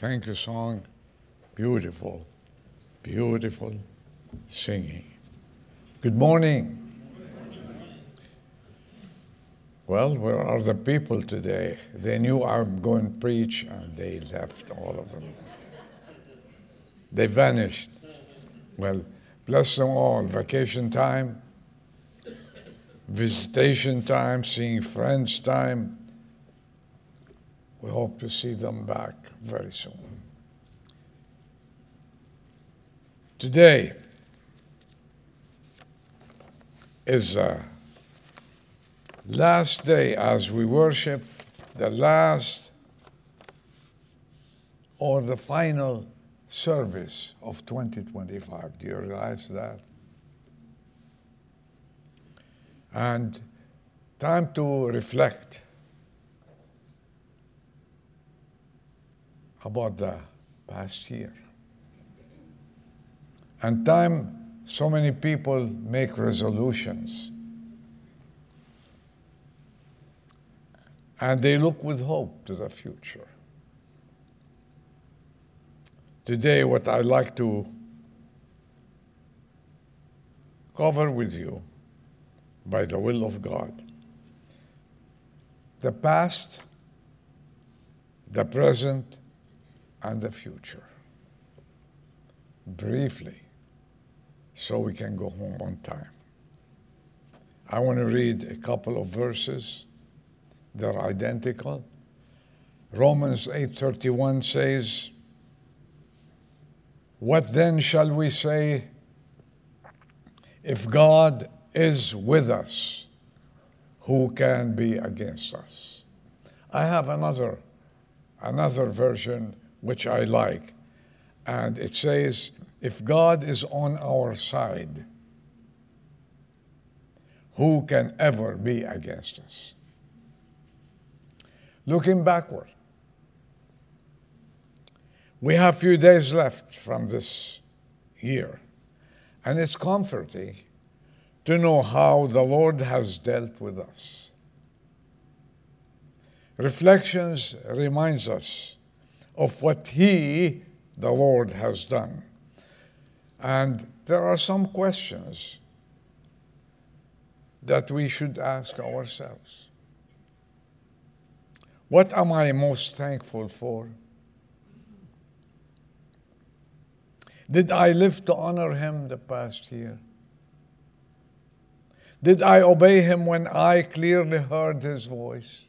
Thank you song. Beautiful, beautiful singing. Good morning. Well, where are the people today? They knew I'm going to preach and they left, all of them. They vanished. Well, bless them all. Vacation time, visitation time, seeing friends time. We hope to see them back very soon. Today is the last day as we worship, the last or the final service of 2025. Do you realize that? And time to reflect about the past year. And time, so many people make resolutions. And they look with hope to the future. Today, what I'd like to cover with you, by the will of God, the past, the present, and the future. Briefly, so we can go home on time. I want to read a couple of verses. They're identical. Romans 8:31 says, "What then shall we say? If God is with us, who can be against us?" I have another version which I like, and it says, "If God is on our side, who can ever be against us?" Looking backward, we have few days left from this year, and it's comforting to know how the Lord has dealt with us. Reflections reminds us of what He, the Lord, has done. And there are some questions that we should ask ourselves. What am I most thankful for? Did I live to honor Him the past year? Did I obey Him when I clearly heard His voice?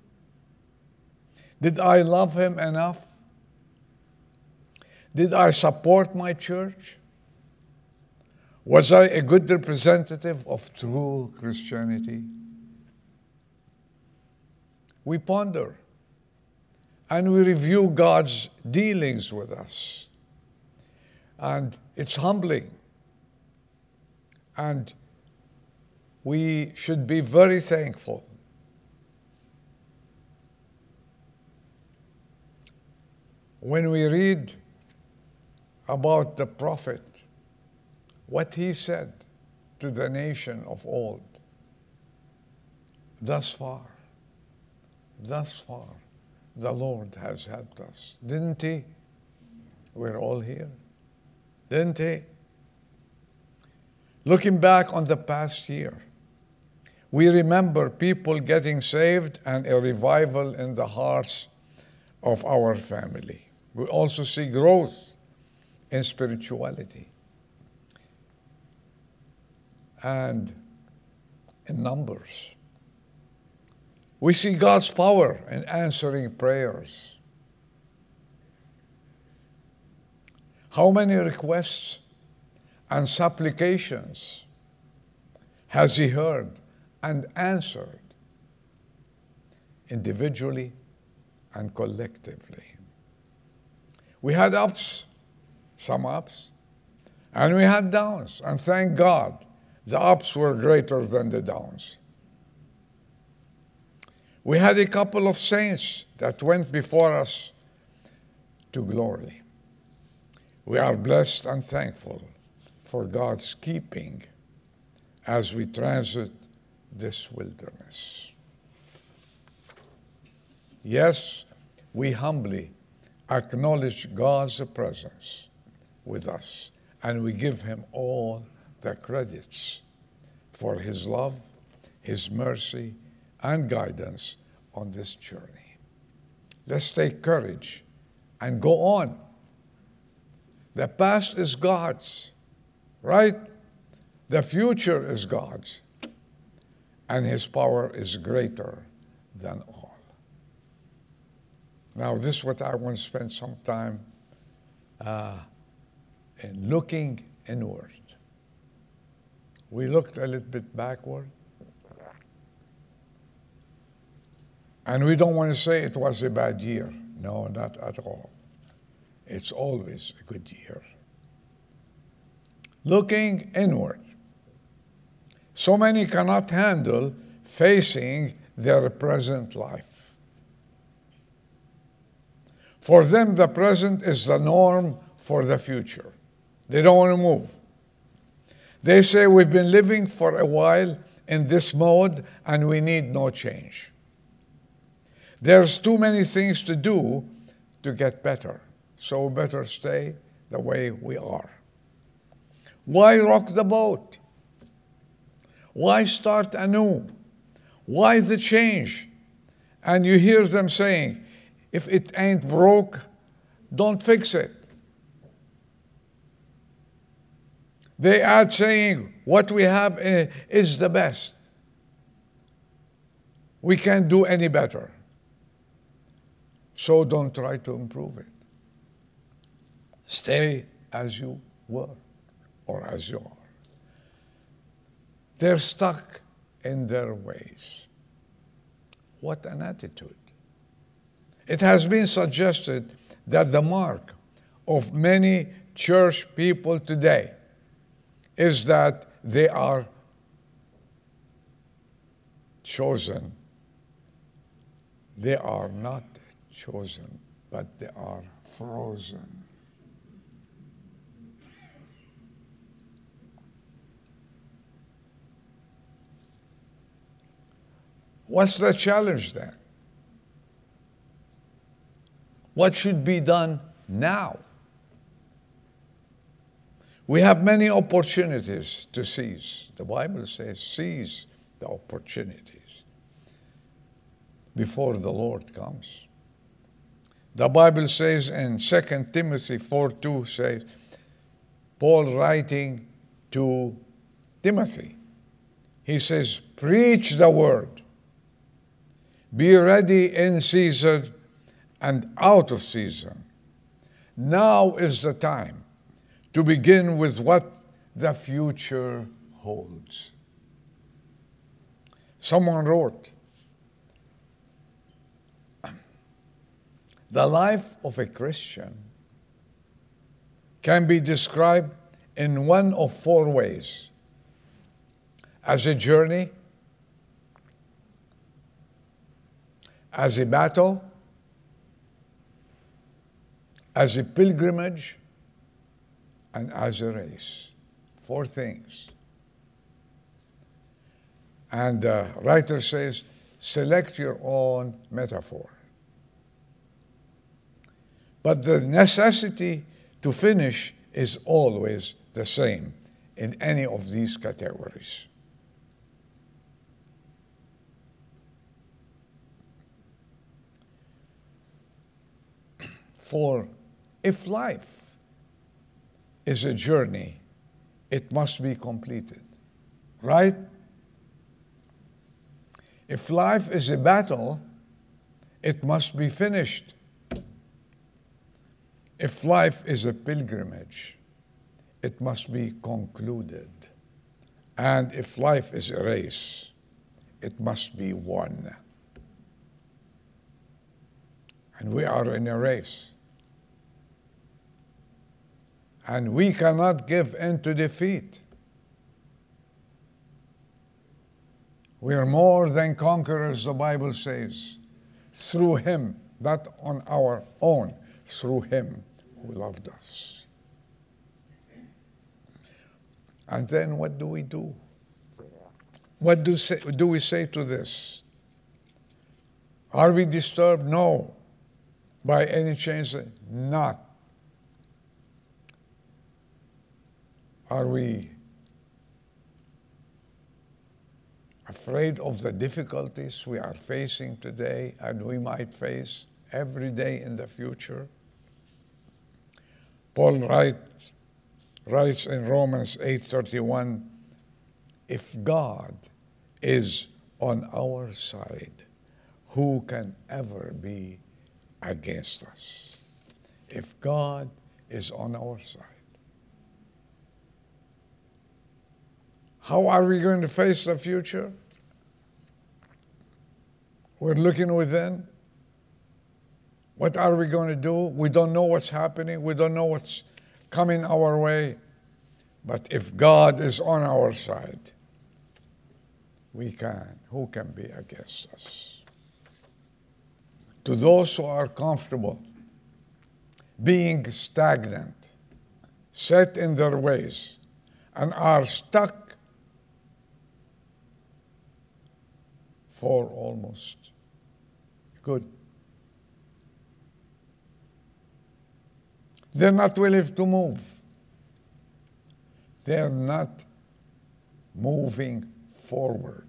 Did I love Him enough? Did I support my church? Was I a good representative of true Christianity? We ponder and we review God's dealings with us. And it's humbling. And we should be very thankful. When we read about the prophet, what he said to the nation of old, thus far, the Lord has helped us. Didn't He? We're all here. Didn't He? Looking back on the past year, we remember people getting saved and a revival in the hearts of our family. We also see growth in spirituality and in numbers. We see God's power in answering prayers. How many requests and supplications has He heard and answered individually and collectively? We had ups, some ups, and we had downs, and thank God the ups were greater than the downs. We had a couple of saints that went before us to glory. We are blessed and thankful for God's keeping as we transit this wilderness. Yes, we humbly acknowledge God's presence with us, and we give him all the credits for his love, his mercy, and guidance on this journey. Let's take courage and go on. The past is God's, right? The future is God's, and his power is greater than all. Now, this is what I want to spend some time in looking inward. We looked a little bit backward, and we don't want to say it was a bad year. No, not at all. It's always a good year. Looking inward. So many cannot handle facing their present life. For them, the present is the norm for the future. They don't want to move. They say, we've been living for a while in this mode and we need no change. There's too many things to do to get better, so we better stay the way we are. Why rock the boat? Why start anew? Why the change? And you hear them saying, if it ain't broke, don't fix it. They add saying, what we have is the best. We can't do any better. So don't try to improve it. Stay as you were or as you are. They're stuck in their ways. What an attitude. It has been suggested that the mark of many church people today is that they are chosen. They are not chosen, but they are frozen. What's the challenge then? What should be done now? We have many opportunities to seize. The Bible says, seize the opportunities before the Lord comes. The Bible says in 2 Timothy 4:2 says, Paul writing to Timothy, he says, preach the word. Be ready in season and out of season. Now is the time to begin with what the future holds. Someone wrote, the life of a Christian can be described in one of four ways: as a journey, as a battle, as a pilgrimage, and as a race. Four things. And the writer says, select your own metaphor. But the necessity to finish is always the same in any of these categories. For if life is a journey, it must be completed, right? If life is a battle, it must be finished. If life is a pilgrimage, it must be concluded. And if life is a race, it must be won. And we are in a race. And we cannot give in to defeat. We are more than conquerors, the Bible says, through him, not on our own, through him who loved us. And then what do we do? What do we say to this? Are we disturbed? No. by any chance? Not. Are we afraid of the difficulties we are facing today and we might face every day in the future? Paul writes in Romans 8:31, if God is on our side, who can ever be against us? If God is on our side. How are we going to face the future? We're looking within. What are we going to do? We don't know what's happening. We don't know what's coming our way. But if God is on our side, we can. Who can be against us? To those who are comfortable being stagnant, set in their ways, and are stuck for almost good. They're not willing to move. They're not moving forward.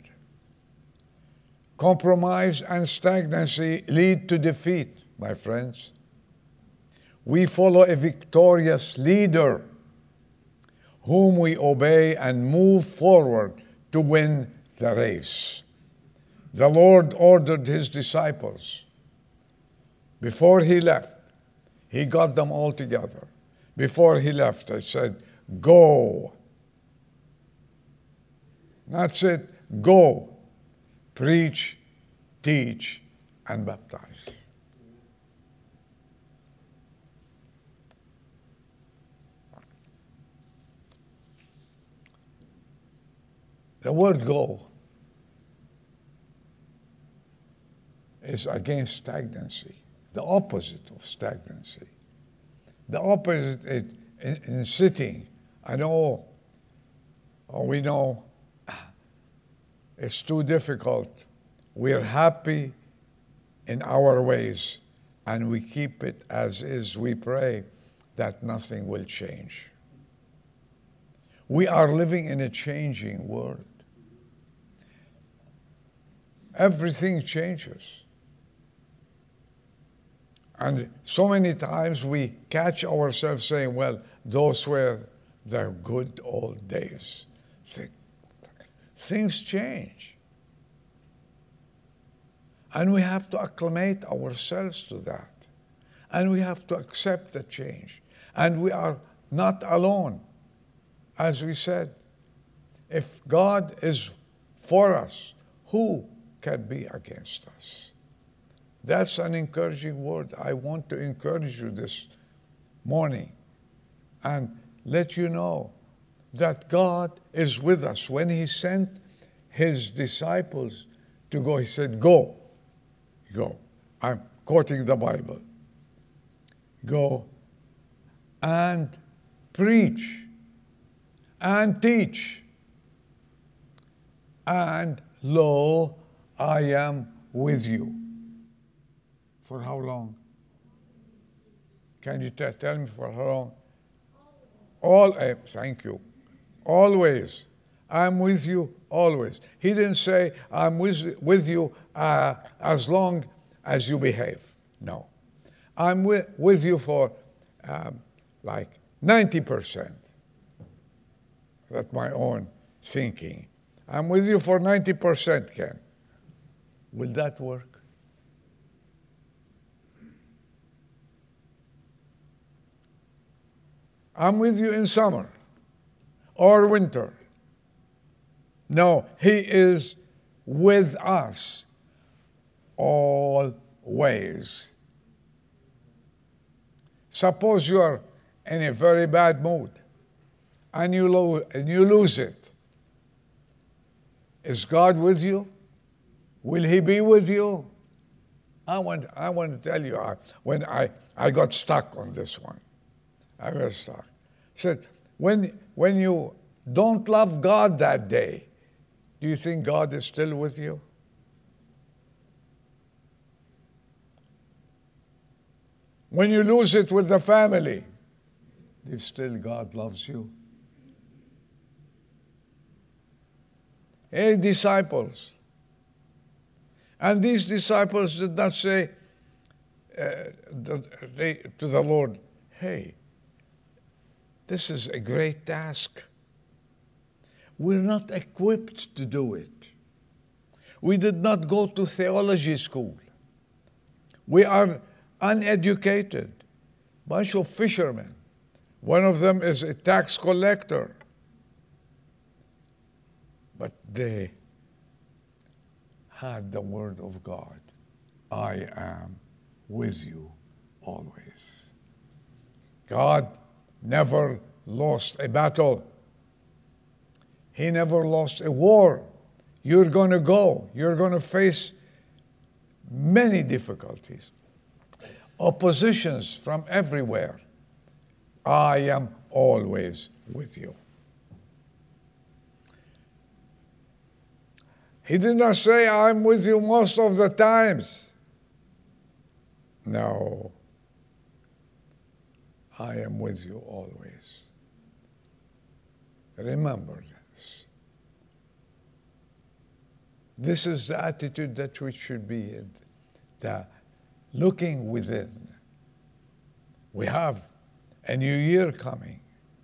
Compromise and stagnancy lead to defeat, my friends. We follow a victorious leader whom we obey and move forward to win the race. The Lord ordered his disciples. Before he left, he got them all together. Before he left, he said, go. That's it. Go. Preach, teach, and baptize. The word go is against stagnancy, the opposite of stagnancy. The opposite is in sitting. I know, or we know, it's too difficult. We're happy in our ways, and we keep it as is. We pray that nothing will change. We are living in a changing world. Everything changes. And so many times we catch ourselves saying, well, those were the good old days. Things change. And we have to acclimate ourselves to that. And we have to accept the change. And we are not alone. As we said, if God is for us, who can be against us? That's an encouraging word. I want to encourage you this morning and let you know that God is with us. When he sent his disciples to go, he said, go. Go. I'm quoting the Bible. Go and preach and teach. And lo, I am with you. For how long? Can you tell me for how long? Thank you. Always. I'm with you always. He didn't say, I'm with you as long as you behave. No. I'm with you for like 90%. That's my own thinking. I'm with you for 90%, Ken. Will that work? I'm with you in summer or winter. No, he is with us always. Suppose you are in a very bad mood and you lose it. Is God with you? Will he be with you? I want to tell you, when I got stuck on this one. I got stuck. I said, when you don't love God that day, do you think God is still with you? when you lose it with the family, if still God loves you. Hey, disciples. And these disciples did not say to the Lord, hey, this is a great task. We're not equipped to do it. We did not go to theology school. We are uneducated, bunch of fishermen. One of them is a tax collector. But they had the word of God. I am with you always. God never lost a battle. He never lost a war. You're going to go. You're going to face many difficulties, oppositions from everywhere. I am always with you. He did not say, I'm with you most of the times. No. I am with you always. Remember this. This is the attitude that we should be in. The looking within. We have a new year coming.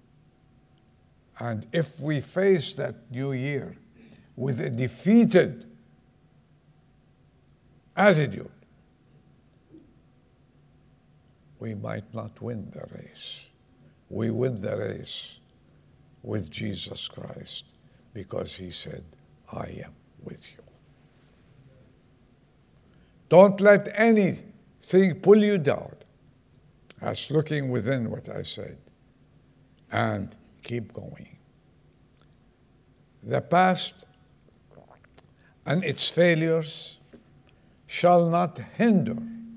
And if we face that new year with a defeated attitude, we might not win the race. We win the race with Jesus Christ because he said, I am with you. Don't let anything pull you down. That's looking within what I said. And keep going. The past and its failures shall not hinder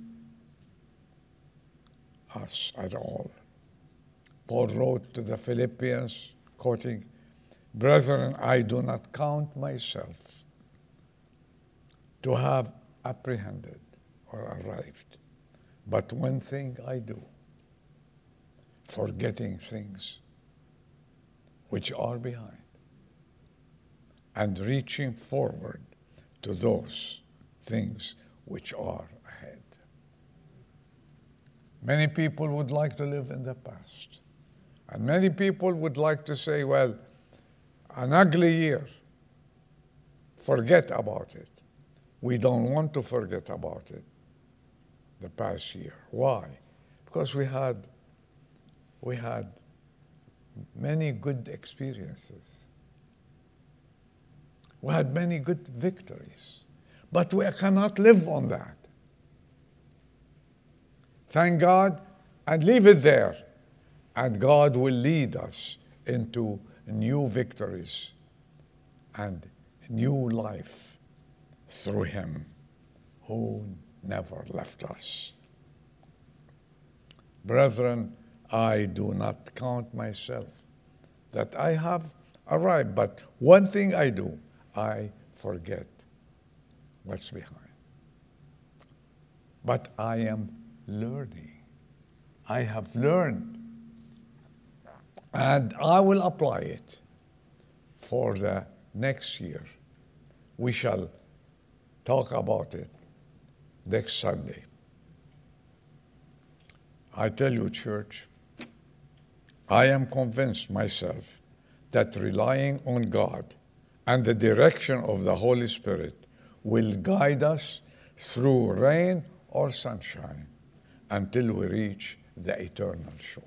us at all. Paul wrote to the Philippians, quoting, Brethren, I do not count myself to have apprehended or arrived, but one thing I do, forgetting things which are behind and reaching forward to those things which are ahead. Many people would like to live in the past. And many people would like to say, well, an ugly year, forget about it. We don't want to forget about it, the past year. Why? Because we had many good experiences. We had many good victories. But we cannot live on that. Thank God and leave it there. And God will lead us into new victories and new life through him who never left us. Brethren, I do not count myself that I have arrived, but one thing I do, I forget what's behind. But I am learning. I have learned, and I will apply it for the next year. We shall talk about it next Sunday. I tell you, church, I am convinced myself that relying on God and the direction of the Holy Spirit will guide us through rain or sunshine until we reach the eternal shore.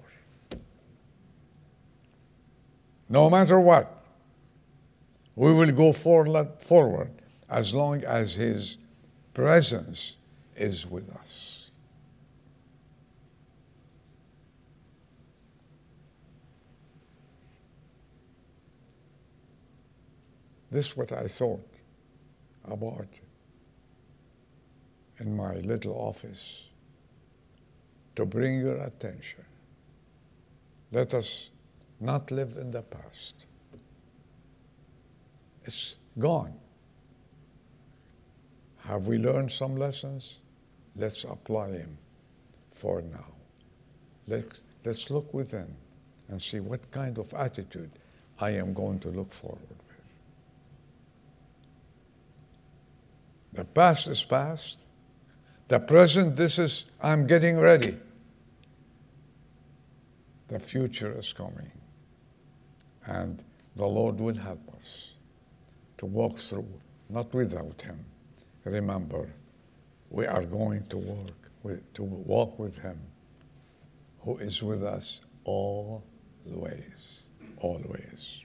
No matter what, we will go forward as long as his presence is with us. This is what I thought about in my little office to bring your attention. Let us not live in the past. It's gone. Have we learned some lessons? Let's apply them for now. let's look within and see what kind of attitude I am going to look forward with. The past is past. The present, I'm getting ready. The future is coming. And the Lord will help us to walk through, not without Him. Remember, we are going to walk with Him, who is with us always, always.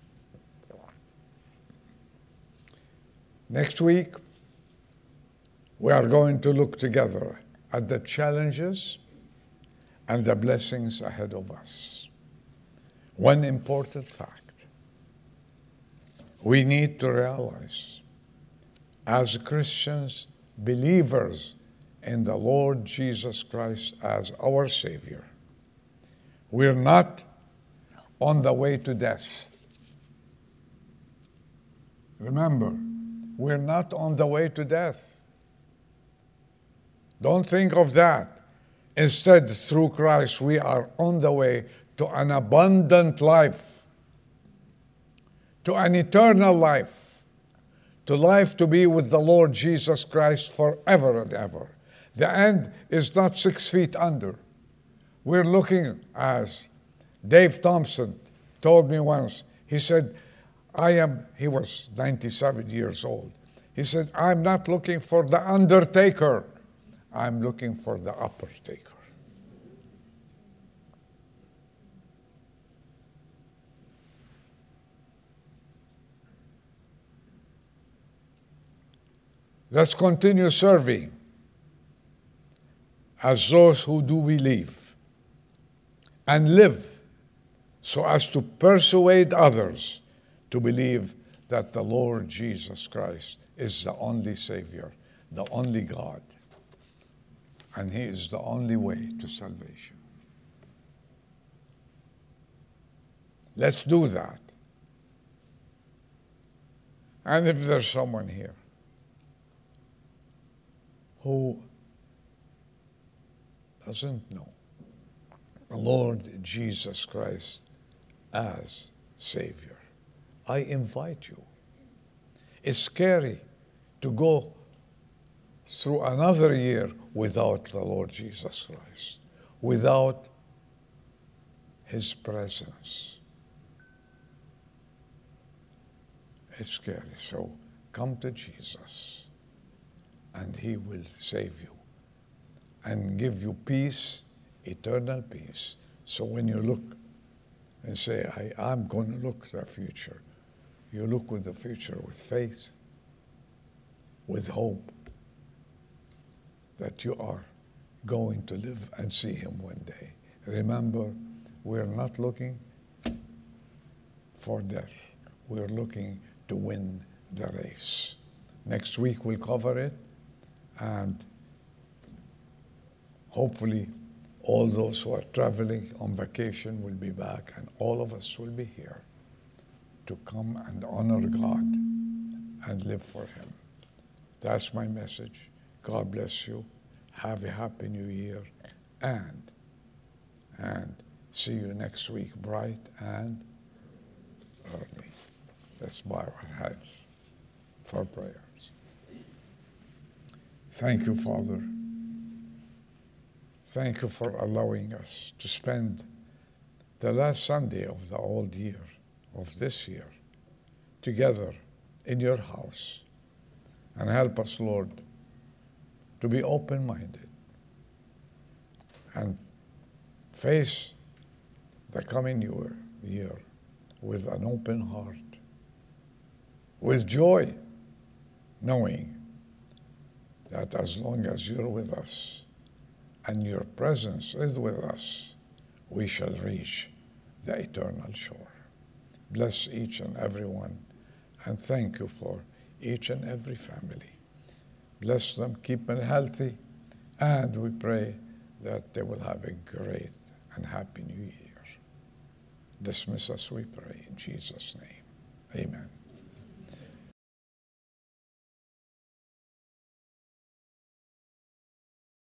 Next week, we are going to look together at the challenges and the blessings ahead of us. One important fact we need to realize as Christians, believers in the Lord Jesus Christ as our Savior, we're not on the way to death. Remember, we're not on the way to death. Don't think of that. Instead, through Christ, we are on the way to an abundant life, to an eternal life, to life to be with the Lord Jesus Christ forever and ever. The end is not 6 feet under. We're looking, as Dave Thompson told me once, he said, he was 97 years old. He said, I'm not looking for the undertaker. I'm looking for the upper taker. Let's continue serving as those who do believe and live so as to persuade others to believe that the Lord Jesus Christ is the only Savior, the only God, and He is the only way to salvation. Let's do that. And if there's someone here who doesn't know the Lord Jesus Christ as Savior, I invite you. It's scary to go through another year without the Lord Jesus Christ, without His presence. It's scary. So come to Jesus, and He will save you and give you peace, eternal peace. So when you look and say, I'm going to look at the future, you look with the future with faith, with hope that you are going to live and see Him one day. Remember, we're not looking for death. We're looking to win the race. Next week we'll cover it, and hopefully all those who are traveling on vacation will be back, and all of us will be here to come and honor God and live for Him. That's my message. God bless you. Have a happy new year, and see you next week bright and early. Let's bow our heads for prayers. Thank you, Father. Thank you for allowing us to spend the last Sunday of the old year, of this year, together in your house. And help us, Lord, to be open-minded and face the coming year with an open heart, with joy, knowing that as long as you're with us and your presence is with us, we shall reach the eternal shore. Bless each and every one, and thank you for each and every family. Bless them, keep them healthy, and we pray that they will have a great and happy new year. Dismiss us, we pray, in Jesus' name. Amen.